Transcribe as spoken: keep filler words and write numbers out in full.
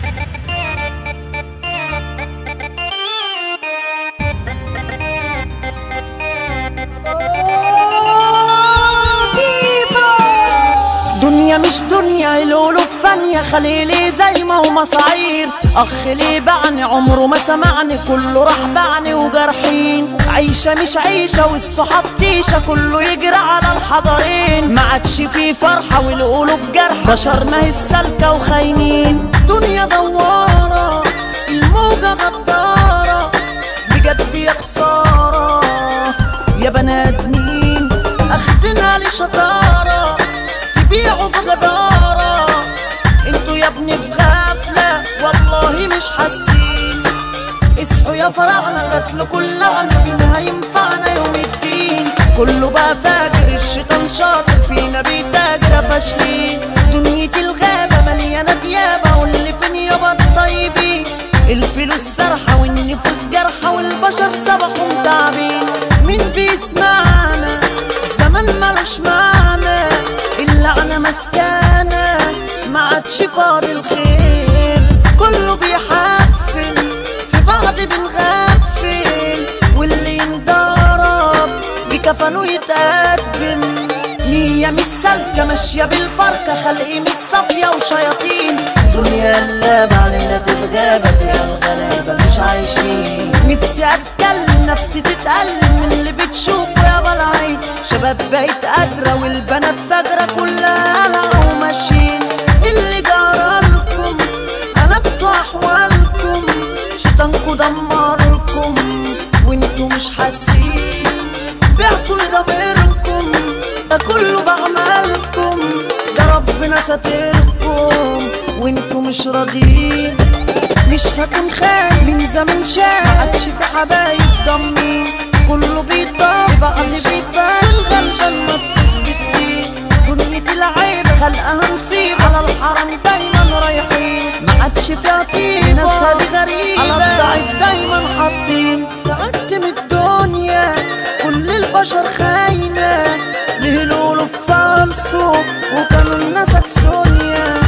دنيا مش دنيا القلوب فانية، خليلي زي ما هو مصاعير. اخ ليه بعني عمره ما سمعني، كله راح بعني وجرحين. عيشة مش عيشة والصحاب تيشة، كله يجري على الحضرين. ما عادش فيه فرحة والقلوب جرح، بشر ما هي السالكة وخاينين. دنيا دوارة الموجة غدارة، بجد يا خسارة يا بني ادمين. اخدنا لشطارة بيعوا بجدارة، انتوا يا ابني في غفلة والله مش حاسين. اصحوا يا فراعنة جاتله كل لعنة، مين هينفعنا يوم الدين؟ كله بقى فاكر الشيطان شاطر، فينا بيتاجر فاشلين. دنيتي الغابة مليانة ديابة، واللي فين يابا الطيبين؟ الفلوس سرحة والنفوس جرحة، والبشر سبقهم تعبين. مين بيسمعنا؟ زمان ملوش معنى، اللعنة مسكانة ما عادش فاضي الخير. كله بيحفل في بعض بنغفل، واللي ينضرب بكفنه يتقدم. نية مش سالكة ماشية بالفركة، خلقي مش صافية وشياطين. دنيا اللعبة علينا تتغابى، فيها الغلابة مش عايشين. نفسي اتكلم نفسي تتألم من اللي بتشوفه يا بلعين. شباب بقيت قادرة والبنات فجرة، كلها قلعة وماشيين. اللي جرالكم قلبتوا احوالكم، شيطانكوا دمركم وانتوا مش حاسين. بعتوا لضميركم ده كله بعملكم، ده ربنا ساتركم وانتوا مش راضيين. مش هكون خاين من زمان شاي، معادش في حبايب ضمين. كله بيطاف بعض بيفان، الغلبان مفوز بالدين. دنيتي العيب خلقها نصيب، على الحرم دايما رايحين. معادش فيها طيبة، ناسها دي غريبة، على الضعيف دايما حاطين. تعبت من الدنيا كل البشر خاينة، ليه القلوب فالصو وكانوا الناس اكسونيا.